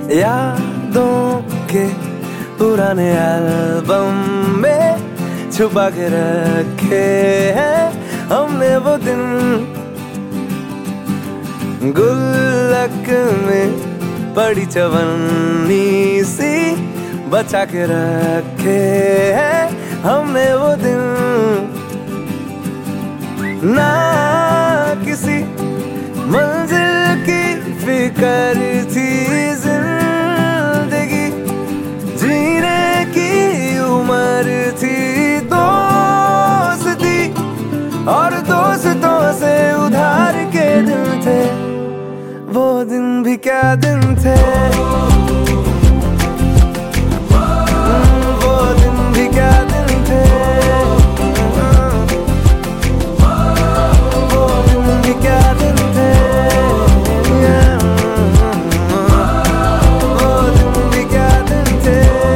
यादों के पुराने एल्बम में छुपा के रखे हैं हमने वो दिन, गुल्लक में पड़ी चवन्नी सी बचा के रखे हैं हमने वो दिन। ना किसी मंजिल की फिक्र थी, जिंदगी जीने की उम्र थी, दोस्ती और दोस्तों से उधार के दिन थे, वो दिन भी क्या दिन थे, वो दिन भी क्या दिन थे, वो दिन भी क्या दिन थे, वो दिन भी क्या दिन थे।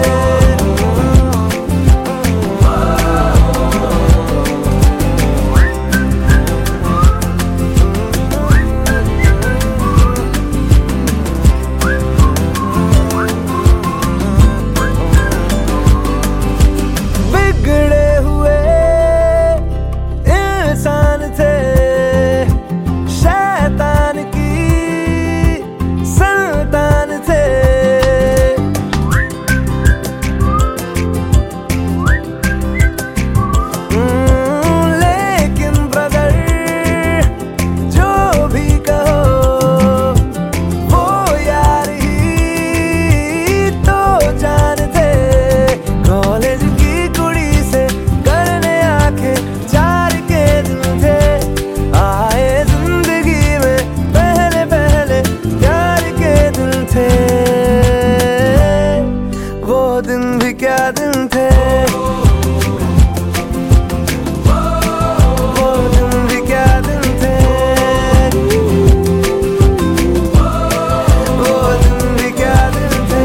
बिगड़े हुए इंसान थे, शैतान की संतान थे, लेकिन ब्रदर जो भी कहो वो यार ही तो जान थे। कॉलेज की कुड़ी से करने आके चार के दिन थे, आए जिंदगी में पहले पहले प्यार के दिन थे, वो दिन भी क्या दिन थे, वो दिन भी क्या दिन थे, वो दिन भी क्या दिन थे।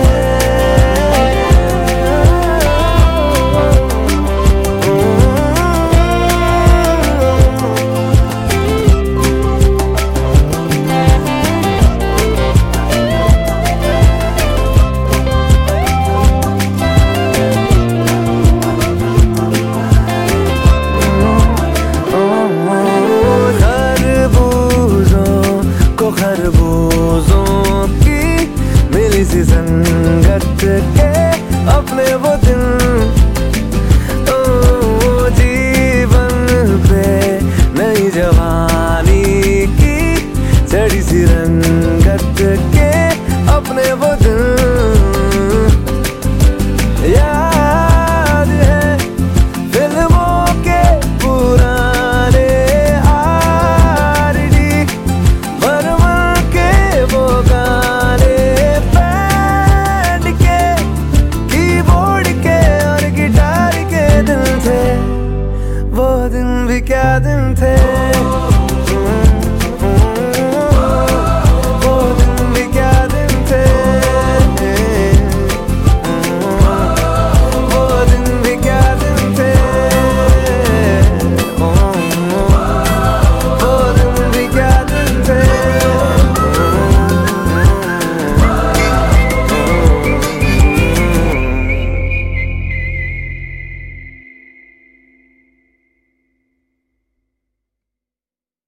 खरबूजों की मिली सी संगत के अपने वो दिन, ओ जीवन पे नई जवानी की चढ़ी सी रंगत के अपने वो दिन। याद है फिल्मों के पुराने वो गाने, बैंड के कीबोर्ड के और गिटार के दिन थे, वो दिन भी क्या दिन